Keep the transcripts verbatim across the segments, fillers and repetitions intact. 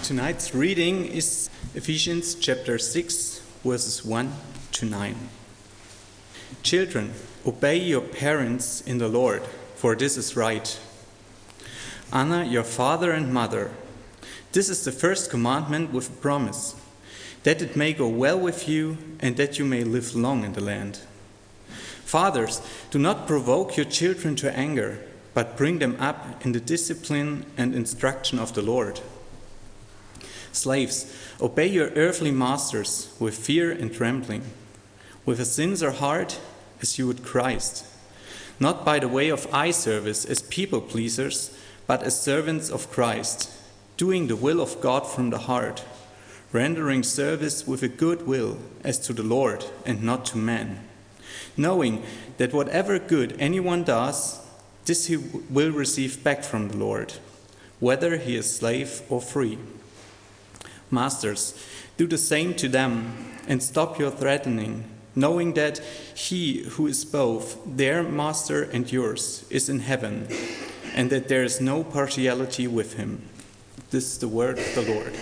Tonight's reading is Ephesians chapter six, verses one to nine. Children, obey your parents in the Lord, for this is right. Honor your father and mother. This is the first commandment with a promise, that it may go well with you and that you may live long in the land. Fathers, do not provoke your children to anger, but bring them up in the discipline and instruction of the Lord. Slaves, obey your earthly masters with fear and trembling, with a sincere heart as you would Christ, not by the way of eye service as people pleasers, but as servants of Christ, doing the will of God from the heart, rendering service with a good will as to the Lord and not to men, knowing that whatever good anyone does, this he will receive back from the Lord, whether he is slave or free. Masters, do the same to them and stop your threatening, knowing that he who is both their master and yours is in heaven, and that there is no partiality with him. This is the word of the Lord.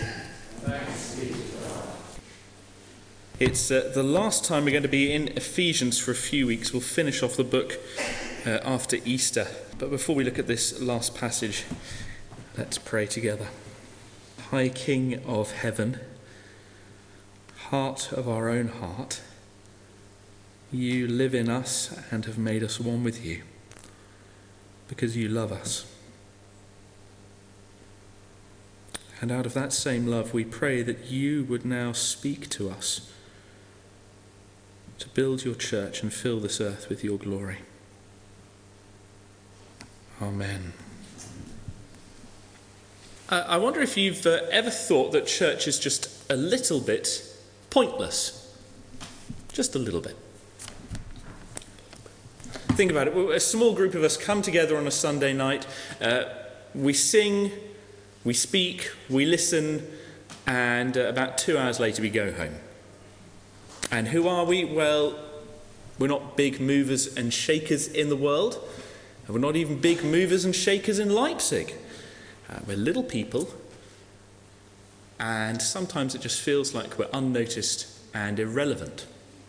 It's uh, the last time we're going to be in Ephesians for a few weeks. We'll finish off the book uh, after Easter. But before we look at this last passage, let's pray together. High King of heaven, heart of our own heart, you live in us and have made us one with you because you love us. And out of that same love, we pray that you would now speak to us to build your church and fill this earth with your glory. Amen. I wonder if you've uh, ever thought that church is just a little bit pointless. Just a little bit. Think about it. A small group of us come together on a Sunday night. Uh, we sing, we speak, we listen, and uh, about two hours later we go home. And who are we? Well, we're not big movers and shakers in the world. And we're not even big movers and shakers in Leipzig. Uh, we're little people, and sometimes it just feels like we're unnoticed and irrelevant.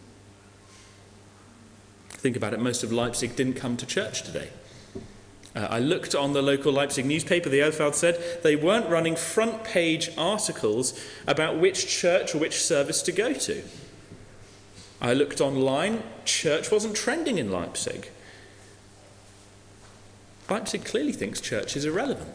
Think about it, most of Leipzig didn't come to church today. Uh, I looked on the local Leipzig newspaper, the Elfeld said, they weren't running front page articles about which church or which service to go to. I looked online, church wasn't trending in Leipzig. Leipzig clearly thinks church is irrelevant.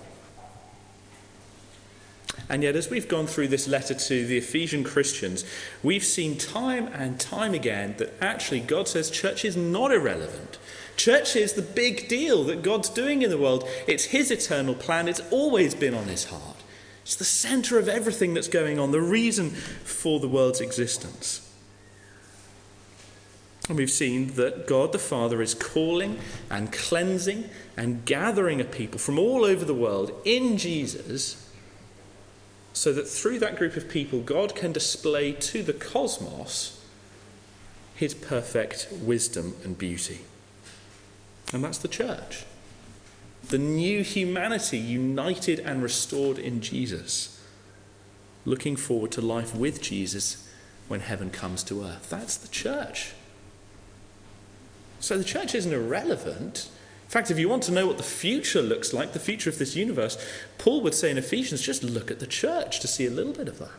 And yet, as we've gone through this letter to the Ephesian Christians, we've seen time and time again that actually God says church is not irrelevant. Church is the big deal that God's doing in the world. It's his eternal plan. It's always been on his heart. It's the centre of everything that's going on, the reason for the world's existence. And we've seen that God the Father is calling and cleansing and gathering a people from all over the world in Jesus, so that through that group of people, God can display to the cosmos his perfect wisdom and beauty. And that's the church. The new humanity united and restored in Jesus, looking forward to life with Jesus when heaven comes to earth. That's the church. So the church isn't irrelevant. In fact, if you want to know what the future looks like, the future of this universe, Paul would say in Ephesians, just look at the church to see a little bit of that.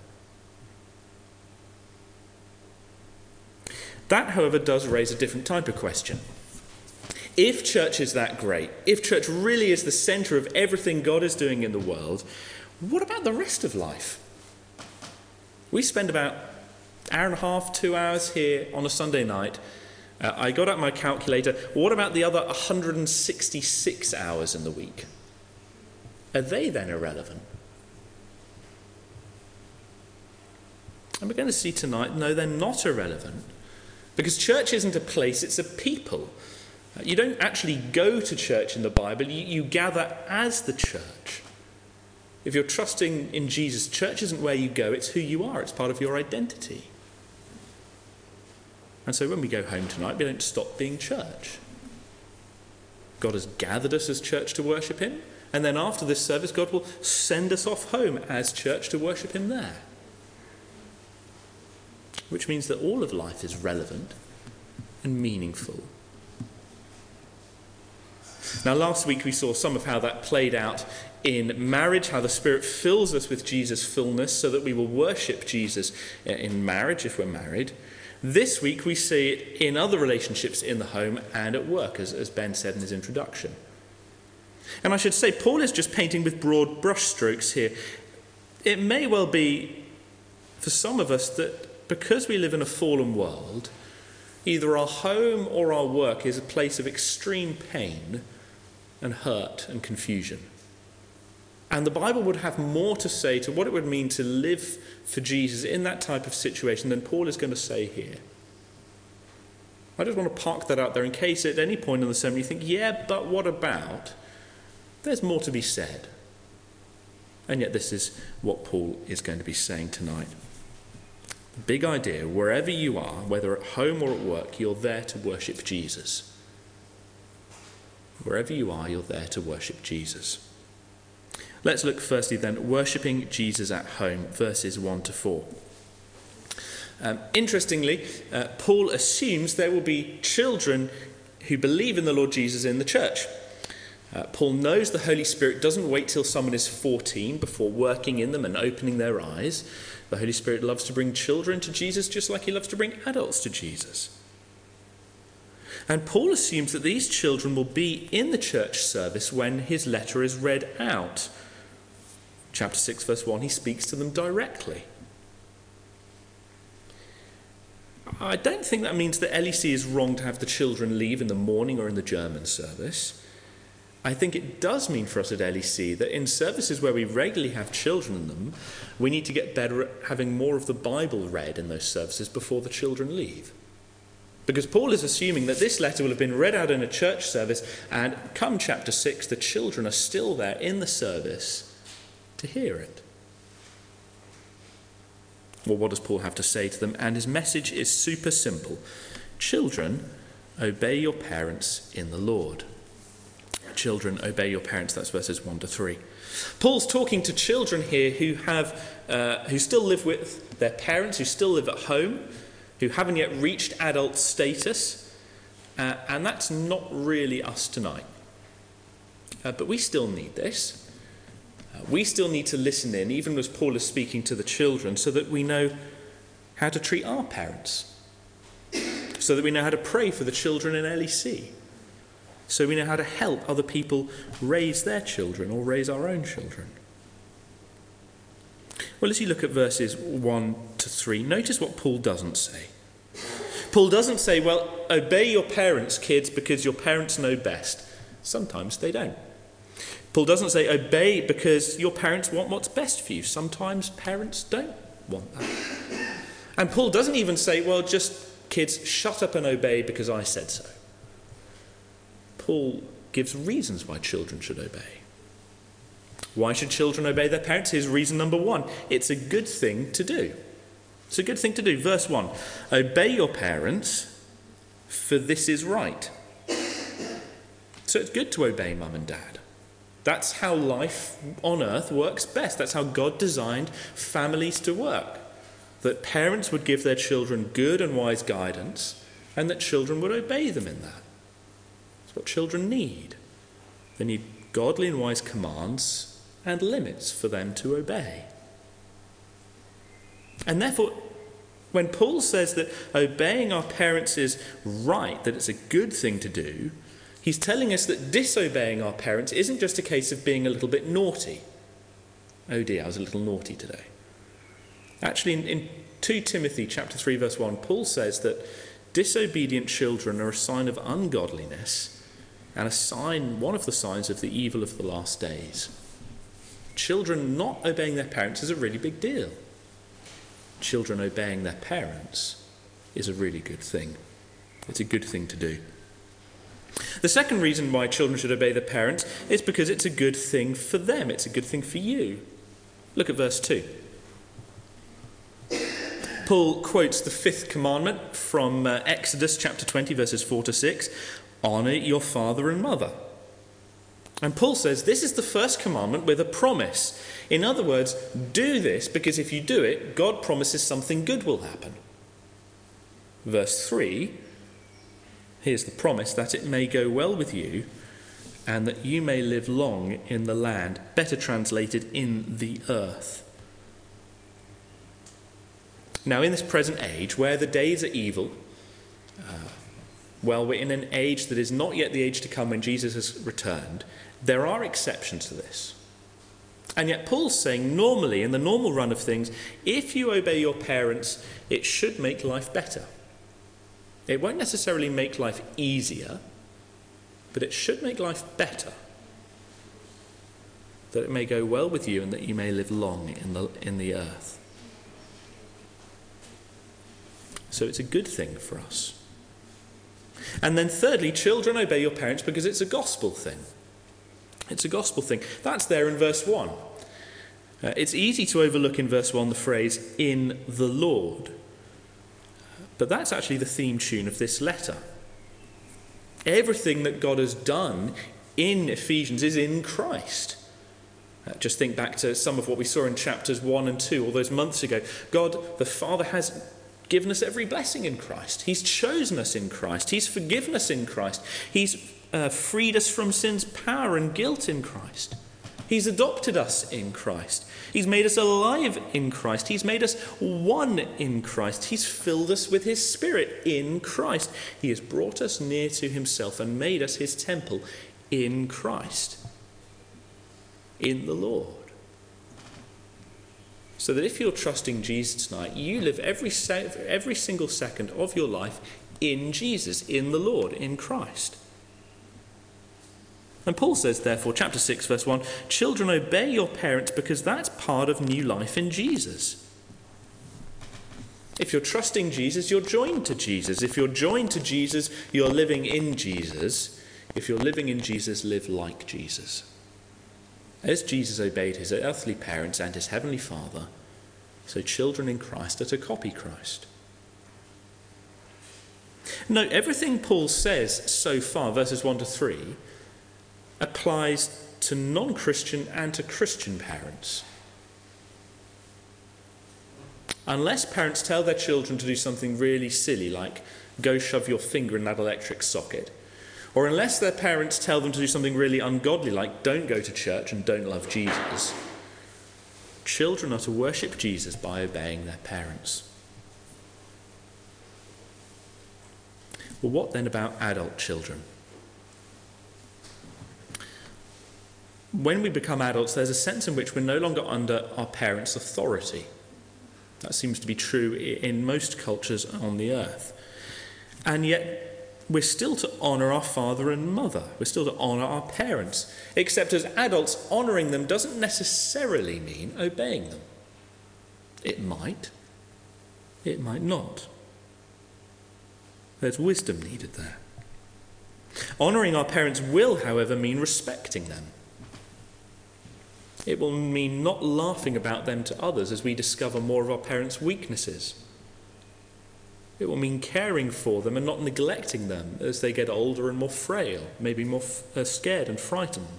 That, however, does raise a different type of question. If church is that great, if church really is the centre of everything God is doing in the world, what about the rest of life? We spend about an hour and a half, two hours here on a Sunday night. Uh, I got out my calculator. What about the other one hundred sixty-six hours in the week? Are they then irrelevant? And we're going to see tonight, no, they're not irrelevant. Because church isn't a place, it's a people. Uh, you don't actually go to church in the Bible, you, you gather as the church. If you're trusting in Jesus, church isn't where you go, it's who you are, it's part of your identity. And so when we go home tonight, we don't stop being church. God has gathered us as church to worship him. And then after this service, God will send us off home as church to worship him there. Which means that all of life is relevant and meaningful. Now, last week we saw some of how that played out in marriage, how the Spirit fills us with Jesus' fullness so that we will worship Jesus in marriage if we're married. This week we see it in other relationships in the home and at work, as, as Ben said in his introduction. And I should say, Paul is just painting with broad brushstrokes here. It may well be for some of us that because we live in a fallen world, either our home or our work is a place of extreme pain and hurt and confusion. And the Bible would have more to say to what it would mean to live for Jesus in that type of situation than Paul is going to say here. I just want to park that out there in case at any point in the sermon you think, yeah, but what about? There's more to be said. And yet this is what Paul is going to be saying tonight. The big idea, wherever you are, whether at home or at work, you're there to worship Jesus. Wherever you are, you're there to worship Jesus. Let's look firstly then at worshipping Jesus at home, verses one to four. Um, interestingly, uh, Paul assumes there will be children who believe in the Lord Jesus in the church. Uh, Paul knows the Holy Spirit doesn't wait till someone is fourteen before working in them and opening their eyes. The Holy Spirit loves to bring children to Jesus just like he loves to bring adults to Jesus. And Paul assumes that these children will be in the church service when his letter is read out. Chapter six, verse one, he speaks to them directly. I don't think that means that L E C is wrong to have the children leave in the morning or in the German service. I think it does mean for us at L E C that in services where we regularly have children in them, we need to get better at having more of the Bible read in those services before the children leave. Because Paul is assuming that this letter will have been read out in a church service, and come chapter six, the children are still there in the service to hear it. Well, what does Paul have to say to them? And his message is super simple. Children, obey your parents in the Lord. Children, obey your parents. That's verses one to three. Paul's talking to children here who have, uh, who still live with their parents, who still live at home, who haven't yet reached adult status, uh, and that's not really us tonight. Uh, but we still need this. Uh, we still need to listen in, even as Paul is speaking to the children, so that we know how to treat our parents, so that we know how to pray for the children in L E C. So we know how to help other people raise their children or raise our own children. Well, as you look at verses one to three, notice what Paul doesn't say. Paul doesn't say, well, obey your parents, kids, because your parents know best. Sometimes they don't. Paul doesn't say, obey because your parents want what's best for you. Sometimes parents don't want that. And Paul doesn't even say, well, just kids, shut up and obey because I said so. Paul gives reasons why children should obey. Why should children obey their parents? Here's reason number one. It's a good thing to do. It's a good thing to do. Verse one, obey your parents, for this is right. So it's good to obey mum and dad. That's how life on earth works best. That's how God designed families to work. That parents would give their children good and wise guidance, and that children would obey them in that. What children need. They need godly and wise commands and limits for them to obey. And therefore, when Paul says that obeying our parents is right, that it's a good thing to do, he's telling us that disobeying our parents isn't just a case of being a little bit naughty. Oh dear, I was a little naughty today. Actually, in, in Second Timothy chapter three, verse one, Paul says that disobedient children are a sign of ungodliness and a sign, one of the signs of the evil of the last days. Children not obeying their parents is a really big deal. Children obeying their parents is a really good thing. It's a good thing to do. The second reason why children should obey their parents is because it's a good thing for them. It's a good thing for you. Look at verse two. Paul quotes the fifth commandment from uh, Exodus chapter twenty, verses four to six. Honour your father and mother. And Paul says this is the first commandment with a promise. In other words, do this because if you do it, God promises something good will happen. Verse three, here's the promise, that it may go well with you and that you may live long in the land. Better translated, in the earth. Now, in this present age, where the days are evil, uh, well, we're in an age that is not yet the age to come when Jesus has returned. There are exceptions to this. And yet Paul's saying normally, in the normal run of things, if you obey your parents, it should make life better. It won't necessarily make life easier, but it should make life better. That it may go well with you and that you may live long in the, in the earth. So it's a good thing for us. And then thirdly, children, obey your parents because it's a gospel thing. It's a gospel thing. That's there in verse one. Uh, it's easy to overlook in verse one the phrase, in the Lord. But that's actually the theme tune of this letter. Everything that God has done in Ephesians is in Christ. Uh, just think back to some of what we saw in chapters one and two all those months ago. God, the Father, has given us every blessing in Christ. He's chosen us in Christ. He's forgiven us in Christ. He's uh, freed us from sin's power and guilt in Christ. He's adopted us in Christ. He's made us alive in Christ. He's made us one in Christ. He's filled us with his Spirit in Christ. He has brought us near to himself and made us his temple in Christ, in the Lord. So that if you're trusting Jesus tonight, you live every, se- every single second of your life in Jesus, in the Lord, in Christ. And Paul says, therefore, chapter six, verse one, children, obey your parents because that's part of new life in Jesus. If you're trusting Jesus, you're joined to Jesus. If you're joined to Jesus, you're living in Jesus. If you're living in Jesus, live like Jesus. As Jesus obeyed his earthly parents and his heavenly Father, so children in Christ are to copy Christ. Note, everything Paul says so far, verses one to three, applies to non-Christian and to Christian parents. Unless parents tell their children to do something really silly, like go shove your finger in that electric socket, or unless their parents tell them to do something really ungodly, like don't go to church and don't love Jesus, children are to worship Jesus by obeying their parents. Well, what then about adult children? When we become adults, there's a sense in which we're no longer under our parents' authority. That seems to be true in most cultures on the earth. And yet, we're still to honour our father and mother. We're still to honour our parents. Except as adults, honouring them doesn't necessarily mean obeying them. It might. It might not. There's wisdom needed there. Honouring our parents will, however, mean respecting them. It will mean not laughing about them to others as we discover more of our parents' weaknesses. It will mean caring for them and not neglecting them as they get older and more frail, maybe more f- uh, scared and frightened.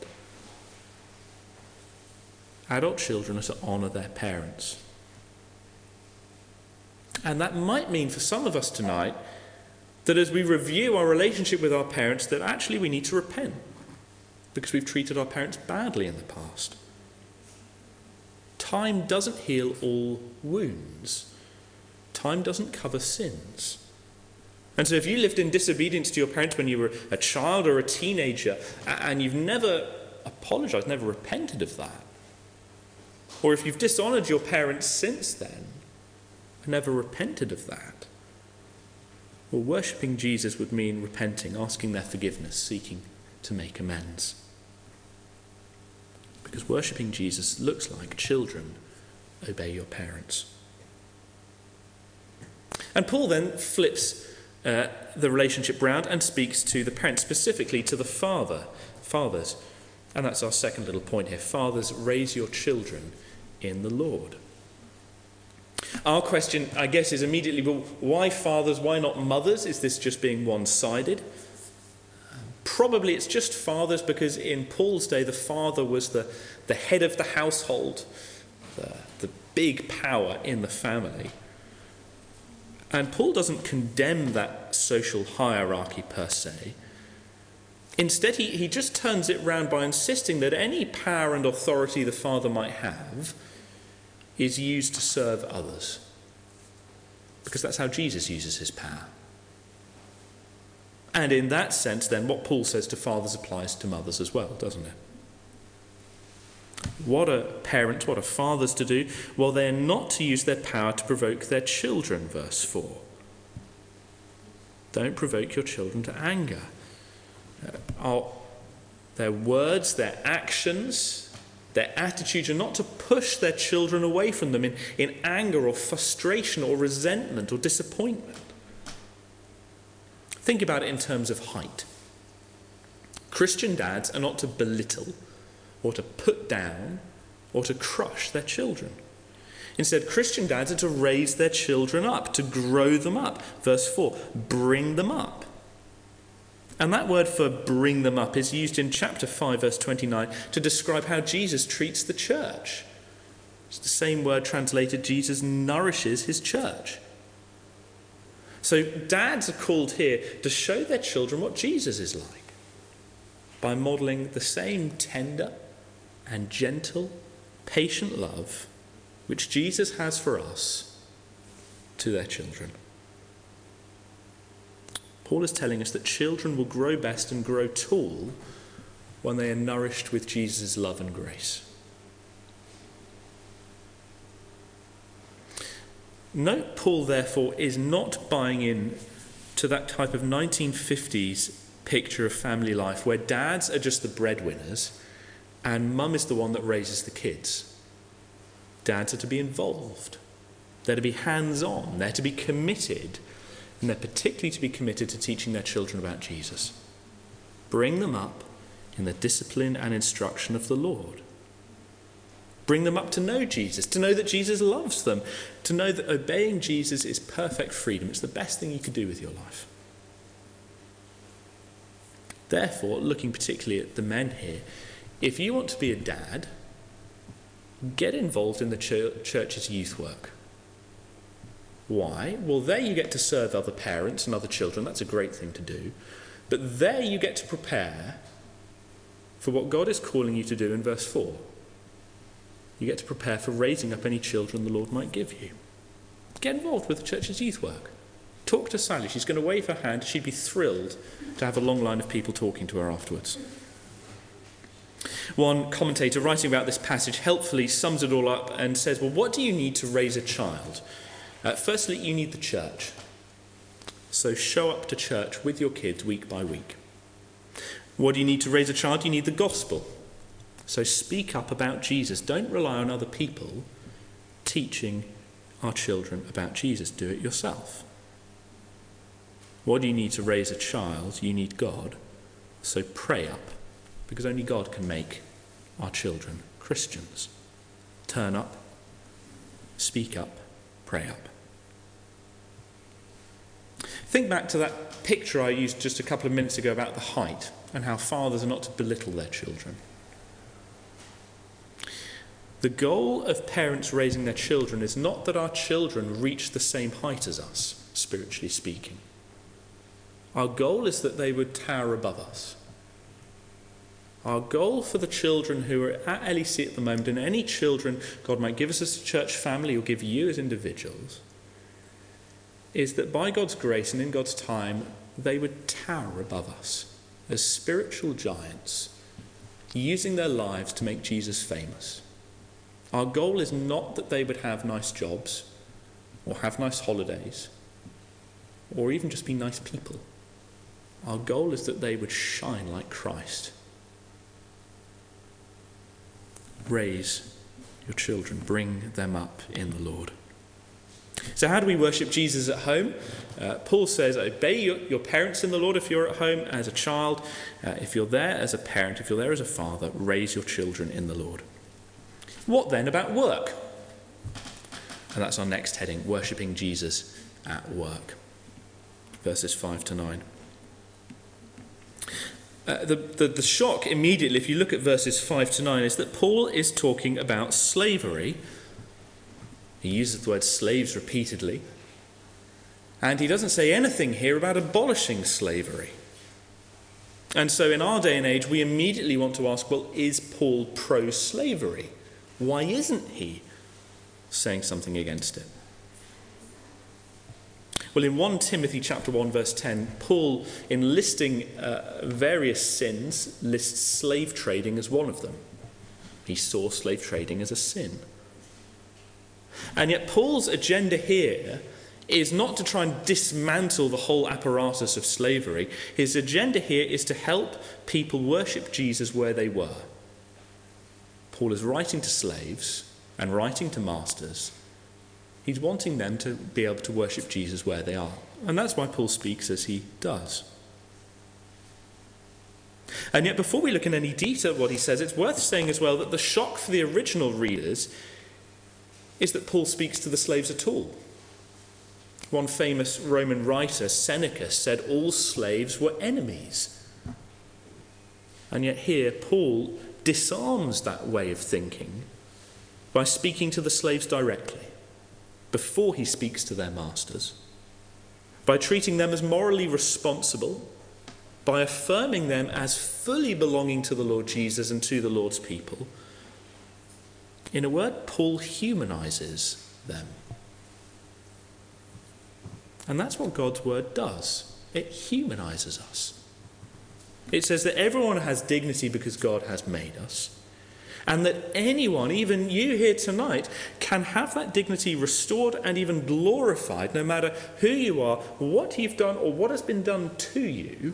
Adult children are to honour their parents. And that might mean for some of us tonight that as we review our relationship with our parents, that actually we need to repent because we've treated our parents badly in the past. Time doesn't heal all wounds. Time doesn't cover sins. And so if you lived in disobedience to your parents when you were a child or a teenager and you've never apologised, never repented of that, or if you've dishonoured your parents since then and never repented of that, well, worshipping Jesus would mean repenting, asking their forgiveness, seeking to make amends. Because worshipping Jesus looks like children, obey your parents. And Paul then flips uh, the relationship round and speaks to the parents, specifically to the father, fathers. And that's our second little point here. Fathers, raise your children in the Lord. Our question, I guess, is immediately, well, why fathers, why not mothers? Is this just being one-sided? Probably it's just fathers because in Paul's day the father was the, the head of the household, the, the big power in the family. And Paul doesn't condemn that social hierarchy per se. Instead, he, he just turns it round by insisting that any power and authority the father might have is used to serve others. Because that's how Jesus uses his power. And in that sense, then, what Paul says to fathers applies to mothers as well, doesn't it? What are parents, what are fathers to do? Well, they're not to use their power to provoke their children, verse four. Don't provoke your children to anger. Uh, their words, their actions, their attitudes are not to push their children away from them in, in anger or frustration or resentment or disappointment. Think about it in terms of height. Christian dads are not to belittle or to put down or to crush their children. Instead, Christian dads are to raise their children up, to grow them up. Verse four, bring them up. And that word for bring them up is used in chapter five, verse twenty-nine, to describe how Jesus treats the church. It's the same word translated, Jesus nourishes his church. So dads are called here to show their children what Jesus is like by modelling the same tender and gentle, patient love which Jesus has for us to their children. Paul is telling us that children will grow best and grow tall when they are nourished with Jesus' love and grace. Note Paul, therefore, is not buying in to that type of nineteen fifties picture of family life where dads are just the breadwinners and mum is the one that raises the kids. Dads are to be involved. They're to be hands-on. They're to be committed. And they're particularly to be committed to teaching their children about Jesus. Bring them up in the discipline and instruction of the Lord. Bring them up to know Jesus, to know that Jesus loves them, to know that obeying Jesus is perfect freedom. It's the best thing you could do with your life. Therefore, looking particularly at the men here, if you want to be a dad, get involved in the ch- church's youth work. Why? Well, there you get to serve other parents and other children. That's a great thing to do. But there you get to prepare for what God is calling you to do in verse four. You get to prepare for raising up any children the Lord might give you. Get involved with the church's youth work. Talk to Sally. She's going to wave her hand. She'd be thrilled to have a long line of people talking to her afterwards. One commentator writing about this passage helpfully sums it all up and says, well, what do you need to raise a child? Uh, firstly, you need the church. So show up to church with your kids week by week. What do you need to raise a child? You need the gospel. So speak up about Jesus. Don't rely on other people teaching our children about Jesus. Do it yourself. What do you need to raise a child? You need God. So pray up, because only God can make our children Christians. Turn up, speak up, pray up. Think back to that picture I used just a couple of minutes ago about the height and how fathers are not to belittle their children. The goal of parents raising their children is not that our children reach the same height as us, spiritually speaking. Our goal is that they would tower above us. Our goal for the children who are at L E C at the moment, and any children God might give us as a church family or give you as individuals, is that by God's grace and in God's time, they would tower above us as spiritual giants, using their lives to make Jesus famous. Our goal is not that they would have nice jobs or have nice holidays or even just be nice people. Our goal is that they would shine like Christ. Raise your children, bring them up in the Lord. So how do we worship Jesus at home? Uh, Paul says, obey your, your parents in the Lord if you're at home as a child. Uh, if you're there as a parent, if you're there as a father, raise your children in the Lord. What then about work? And that's our next heading, worshipping Jesus at work. Verses five to nine. Uh, the, the, the shock immediately, if you look at verses five to nine, is that Paul is talking about slavery. He uses the word slaves repeatedly. And he doesn't say anything here about abolishing slavery. And so in our day and age, we immediately want to ask, well, is Paul pro-slavery? Why isn't he saying something against it? Well, in First Timothy chapter one, verse ten, Paul, in listing uh, various sins, lists slave trading as one of them. He saw slave trading as a sin. And yet Paul's agenda here is not to try and dismantle the whole apparatus of slavery. His agenda here is to help people worship Jesus where they were. Paul is writing to slaves and writing to masters. He's wanting them to be able to worship Jesus where they are. And that's why Paul speaks as he does. And yet before we look in any detail at what he says, it's worth saying as well that the shock for the original readers is that Paul speaks to the slaves at all. One famous Roman writer, Seneca, said all slaves were enemies. And yet here Paul disarms that way of thinking by speaking to the slaves directly, before he speaks to their masters, by treating them as morally responsible, by affirming them as fully belonging to the Lord Jesus and to the Lord's people. In a word, Paul humanizes them. And that's what God's word does. It humanizes us. It says that everyone has dignity because God has made us. And that anyone, even you here tonight, can have that dignity restored and even glorified, no matter who you are, what you've done, or what has been done to you,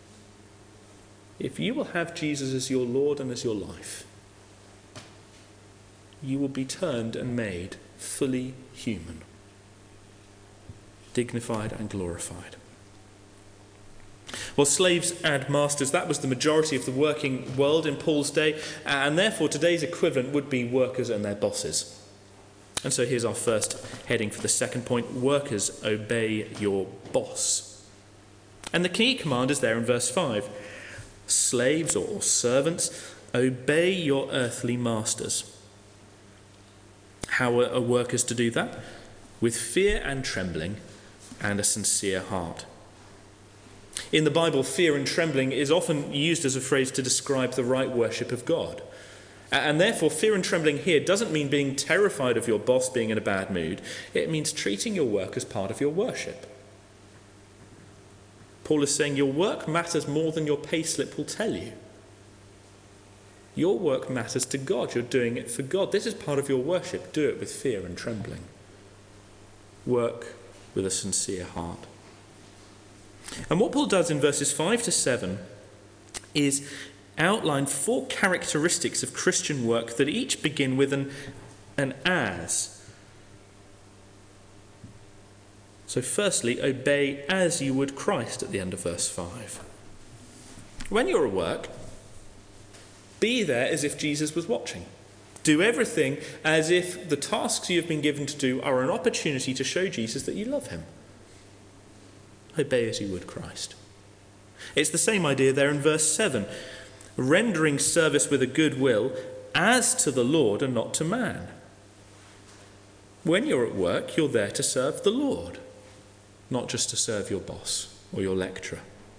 if you will have Jesus as your Lord and as your life. You will be turned and made fully human, dignified and glorified. Well, slaves and masters, that was the majority of the working world in Paul's day, and therefore today's equivalent would be workers and their bosses. And so here's our first heading for the second point: workers, obey your boss. And the key command is there in verse five. Slaves or servants, obey your earthly masters. How are workers to do that? With fear and trembling and a sincere heart. In the Bible, fear and trembling is often used as a phrase to describe the right worship of God. And therefore, fear and trembling here doesn't mean being terrified of your boss being in a bad mood. It means treating your work as part of your worship. Paul is saying your work matters more than your payslip will tell you. Your work matters to God. You're doing it for God. This is part of your worship. Do it with fear and trembling. Work with a sincere heart. And what Paul does in verses five to seven is outline four characteristics of Christian work that each begin with an, an as. So firstly, obey as you would Christ at the end of verse five. When you're at work, be there as if Jesus was watching. Do everything as if the tasks you have been given to do are an opportunity to show Jesus that you love him. Obey as you would Christ. It's the same idea there in verse seven. Rendering service with a good will as to the Lord and not to man. When you're at work, you're there to serve the Lord, not just to serve your boss or your lecturer.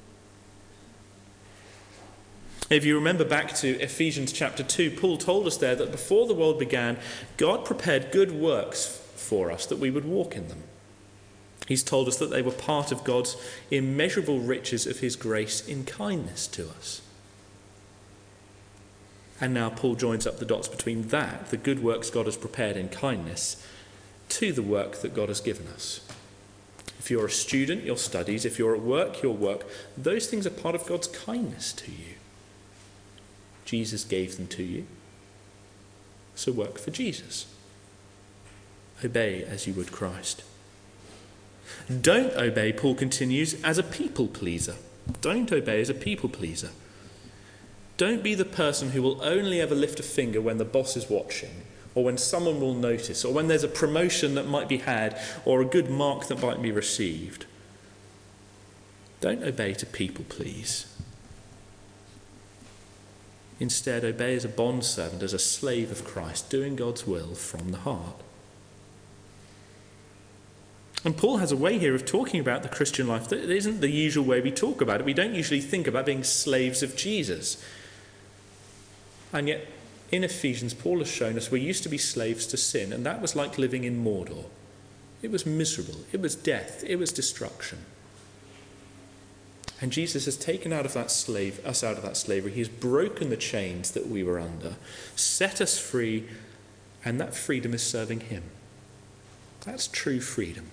If you remember back to Ephesians chapter two, Paul told us there that before the world began, God prepared good works for us that we would walk in them. He's told us that they were part of God's immeasurable riches of his grace in kindness to us. And now Paul joins up the dots between that, the good works God has prepared in kindness, to the work that God has given us. If you're a student, your studies. If you're at work, your work. Those things are part of God's kindness to you. Jesus gave them to you. So work for Jesus. Obey as you would Christ. Don't obey, Paul continues, as a people pleaser. Don't obey as a people pleaser. Don't be the person who will only ever lift a finger when the boss is watching, or when someone will notice, or when there's a promotion that might be had, or a good mark that might be received. Don't obey to people please. Instead, obey as a bondservant, as a slave of Christ, doing God's will from the heart. And Paul has a way here of talking about the Christian life that isn't the usual way we talk about it. We don't usually think about being slaves of Jesus. And yet, in Ephesians, Paul has shown us we used to be slaves to sin, and that was like living in Mordor. It was miserable. It was death. It was destruction. And Jesus has taken out of that slave, us out of that slavery. He has broken the chains that we were under, set us free, and that freedom is serving him. That's true freedom.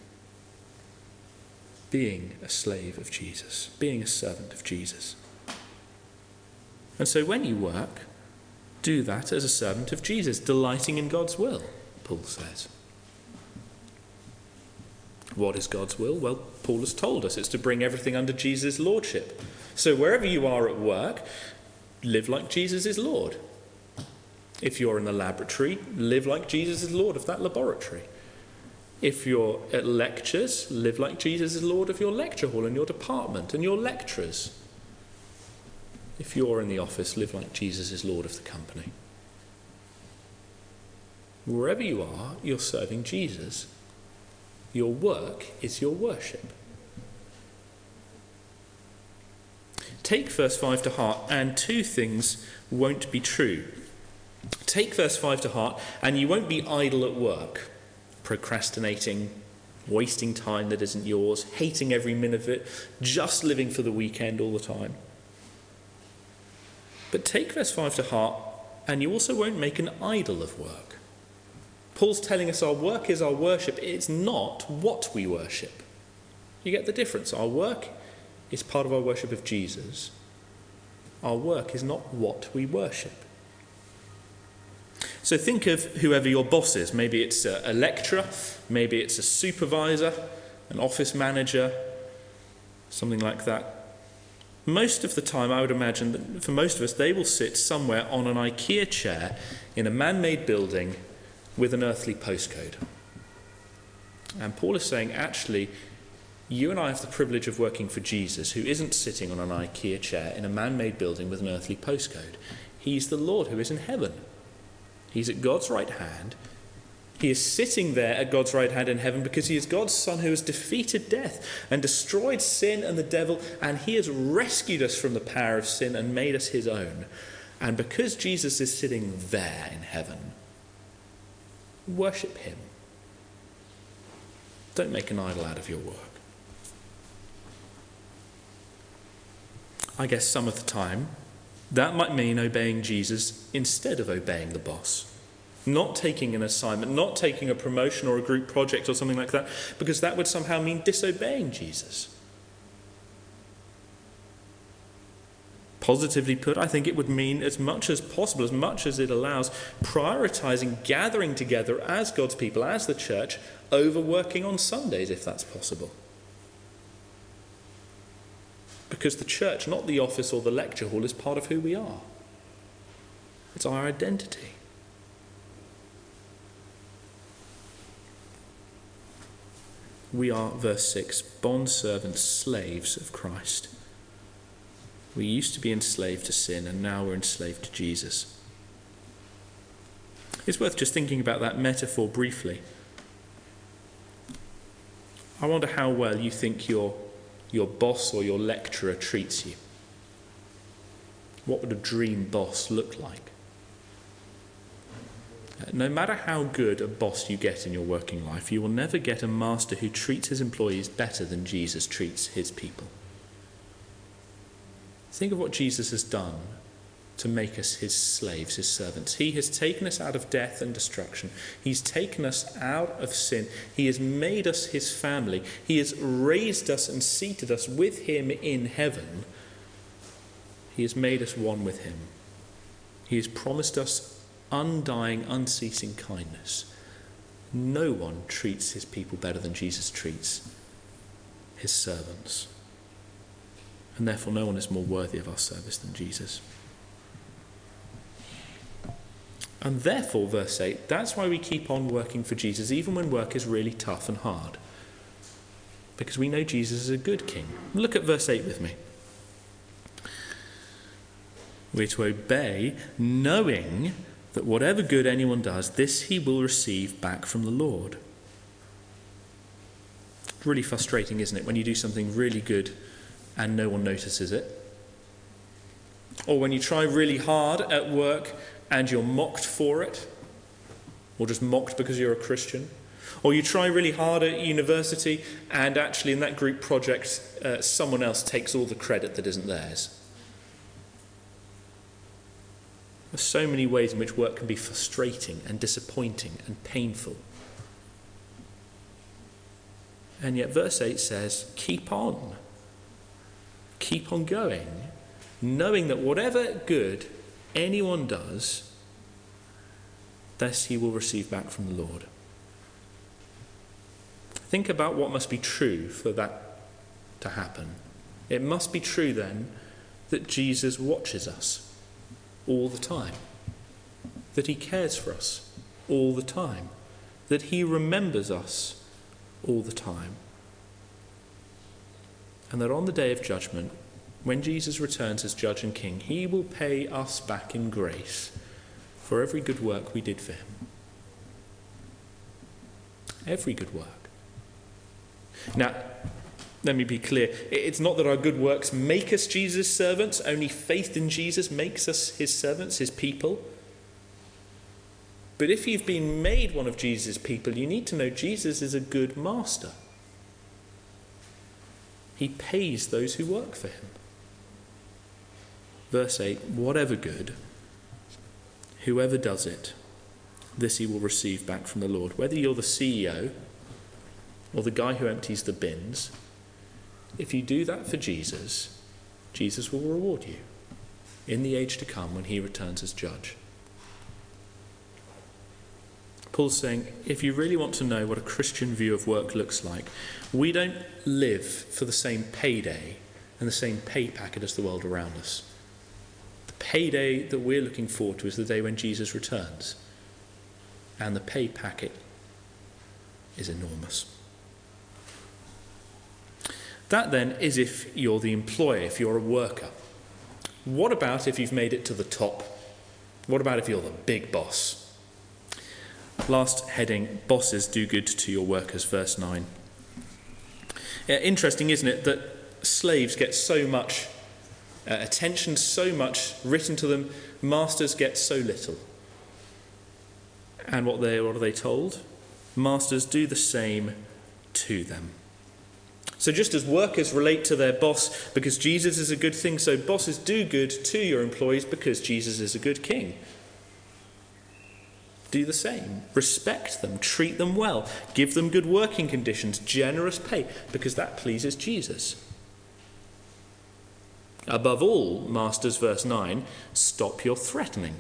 Being a slave of Jesus, being a servant of Jesus. And so when you work, do that as a servant of Jesus, delighting in God's will, Paul says. What is God's will? Well, Paul has told us it's to bring everything under Jesus' lordship. So wherever you are at work, live like Jesus is Lord. If you're in the laboratory, live like Jesus is Lord of that laboratory. If you're at lectures, live like Jesus is Lord of your lecture hall and your department and your lecturers. If you're in the office, live like Jesus is Lord of the company. Wherever you are, you're serving Jesus. Your work is your worship. Take verse five to heart, and two things won't be true. Take verse five to heart, and you won't be idle at work, procrastinating, wasting time that isn't yours, hating every minute of it, just living for the weekend all the time. But take verse five to heart, and you also won't make an idol of work. Paul's telling us our work is our worship. It's not what we worship. You get the difference. Our work is part of our worship of Jesus. Our work is not what we worship. So think of whoever your boss is. Maybe it's a, a lecturer, maybe it's a supervisor, an office manager, something like that. Most of the time, I would imagine that for most of us, they will sit somewhere on an IKEA chair in a man-made building with an earthly postcode. And Paul is saying, actually, you and I have the privilege of working for Jesus, who isn't sitting on an IKEA chair in a man-made building with an earthly postcode. He's the Lord who is in heaven. He's at God's right hand. He is sitting there at God's right hand in heaven because he is God's Son who has defeated death and destroyed sin and the devil, and he has rescued us from the power of sin and made us his own. And because Jesus is sitting there in heaven, worship him. Don't make an idol out of your work. I guess some of the time that might mean obeying Jesus instead of obeying the boss. Not taking an assignment, not taking a promotion or a group project or something like that, because that would somehow mean disobeying Jesus. Positively put, I think it would mean as much as possible, as much as it allows, prioritizing gathering together as God's people, as the church, over working on Sundays, if that's possible. Because the church, not the office or the lecture hall, is part of who we are. It's our identity. We are, verse six, bondservants, slaves of Christ. We used to be enslaved to sin, and now we're enslaved to Jesus. It's worth just thinking about that metaphor briefly. I wonder how well you think your, your boss or your lecturer treats you. What would a dream boss look like? No matter how good a boss you get in your working life, you will never get a master who treats his employees better than Jesus treats his people. Think of what Jesus has done to make us his slaves, his servants. He has taken us out of death and destruction. He's taken us out of sin. He has made us his family. He has raised us and seated us with him in heaven. He has made us one with him. He has promised us undying, unceasing kindness. No one treats his people better than Jesus treats his servants. And therefore no one is more worthy of our service than Jesus. And therefore, verse eight, that's why we keep on working for Jesus, even when work is really tough and hard. Because we know Jesus is a good king. Look at verse eight with me. We're to obey, knowing that whatever good anyone does, this he will receive back from the Lord. It's really frustrating, isn't it, when you do something really good and no one notices it? Or when you try really hard at work and you're mocked for it, or just mocked because you're a Christian. Or you try really hard at university and actually in that group project uh, someone else takes all the credit that isn't theirs. There's so many ways in which work can be frustrating and disappointing and painful. And yet verse eight says, keep on. Keep on going, knowing that whatever good anyone does, this he will receive back from the Lord. Think about what must be true for that to happen. It must be true then that Jesus watches us all the time, that he cares for us all the time, that he remembers us all the time, and that on the day of judgment, when Jesus returns as judge and king, he will pay us back in grace for every good work we did for him. Every good work. Now, let me be clear. It's not that our good works make us Jesus' servants. Only faith in Jesus makes us his servants, his people. But if you've been made one of Jesus' people, you need to know Jesus is a good master. He pays those who work for him. Verse eight, whatever good, whoever does it, this he will receive back from the Lord. Whether you're the C E O or the guy who empties the bins, if you do that for Jesus, Jesus will reward you in the age to come when he returns as judge. Paul's saying, if you really want to know what a Christian view of work looks like, we don't live for the same payday and the same pay packet as the world around us. The payday that we're looking forward to is the day when Jesus returns. And the pay packet is enormous. That then is if you're the employer, if you're a worker. What about if you've made it to the top? What about if you're the big boss? Last heading, bosses do good to your workers, verse nine. Yeah, interesting, isn't it, that slaves get so much uh, attention, so much written to them, masters get so little. And what, they, what are they told? Masters do the same to them. So just as workers relate to their boss because Jesus is a good thing, so bosses do good to your employees because Jesus is a good king. Do the same. Respect them, treat them well, give them good working conditions, generous pay, because that pleases Jesus. Above all, masters, verse nine, stop your threatening.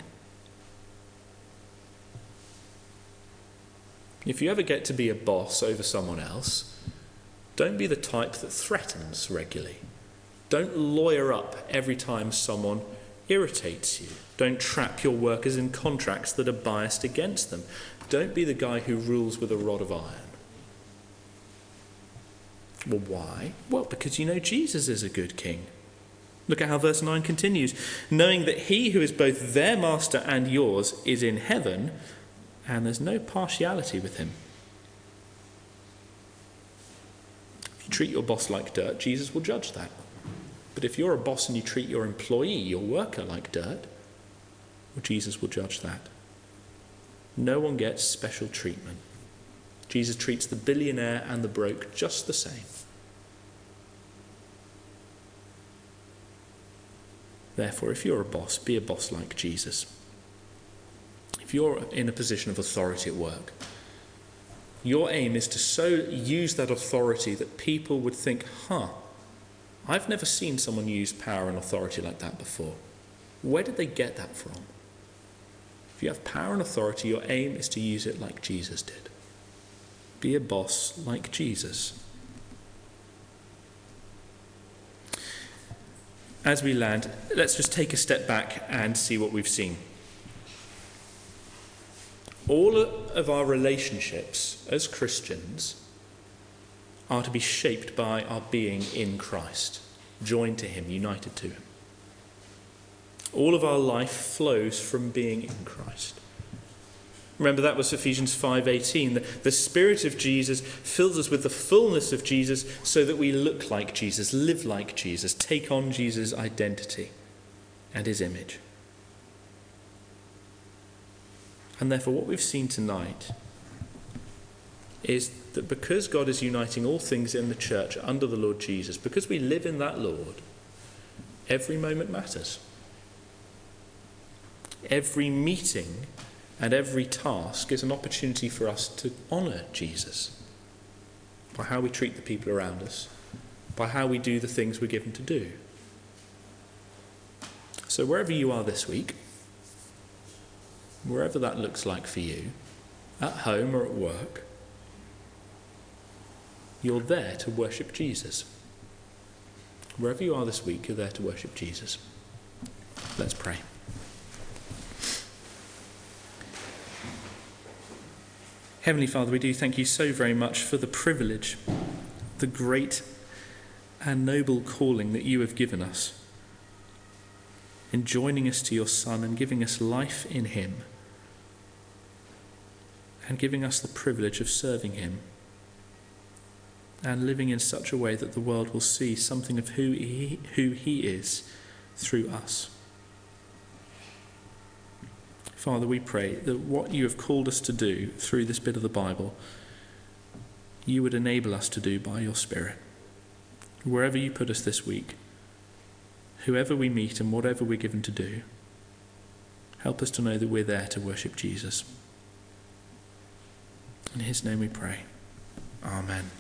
If you ever get to be a boss over someone else, don't be the type that threatens regularly. Don't lawyer up every time someone irritates you. Don't trap your workers in contracts that are biased against them. Don't be the guy who rules with a rod of iron. Well, why? Well, because you know Jesus is a good king. Look at how verse nine continues. Knowing that he who is both their master and yours is in heaven, and there's no partiality with him. If you treat your boss like dirt, Jesus will judge that. But if you're a boss and you treat your employee, your worker, like dirt, well, Jesus will judge that. No one gets special treatment. Jesus treats the billionaire and the broke just the same. Therefore, if you're a boss, be a boss like Jesus. If you're in a position of authority at work, your aim is to so use that authority that people would think, huh, I've never seen someone use power and authority like that before. Where did they get that from? If you have power and authority, your aim is to use it like Jesus did. Be a boss like Jesus. As we land, let's just take a step back and see what we've seen. All of our relationships as Christians are to be shaped by our being in Christ, joined to him, united to him. All of our life flows from being in Christ. Remember, that was Ephesians five eighteen. The, the Spirit of Jesus fills us with the fullness of Jesus so that we look like Jesus, live like Jesus, take on Jesus' identity and his image. And therefore, what we've seen tonight is that because God is uniting all things in the church under the Lord Jesus, because we live in that Lord, every moment matters. Every meeting and every task is an opportunity for us to honour Jesus by how we treat the people around us, by how we do the things we're given to do. So wherever you are this week, wherever that looks like for you, at home or at work, you're there to worship Jesus. Wherever you are this week, you're there to worship Jesus. Let's pray. Heavenly Father, we do thank you so very much for the privilege, the great and noble calling that you have given us in joining us to your Son and giving us life in him and giving us the privilege of serving him and living in such a way that the world will see something of who he, who he is through us. Father, we pray that what you have called us to do through this bit of the Bible, you would enable us to do by your Spirit. Wherever you put us this week, whoever we meet and whatever we're given to do, help us to know that we're there to worship Jesus. In his name we pray. Amen.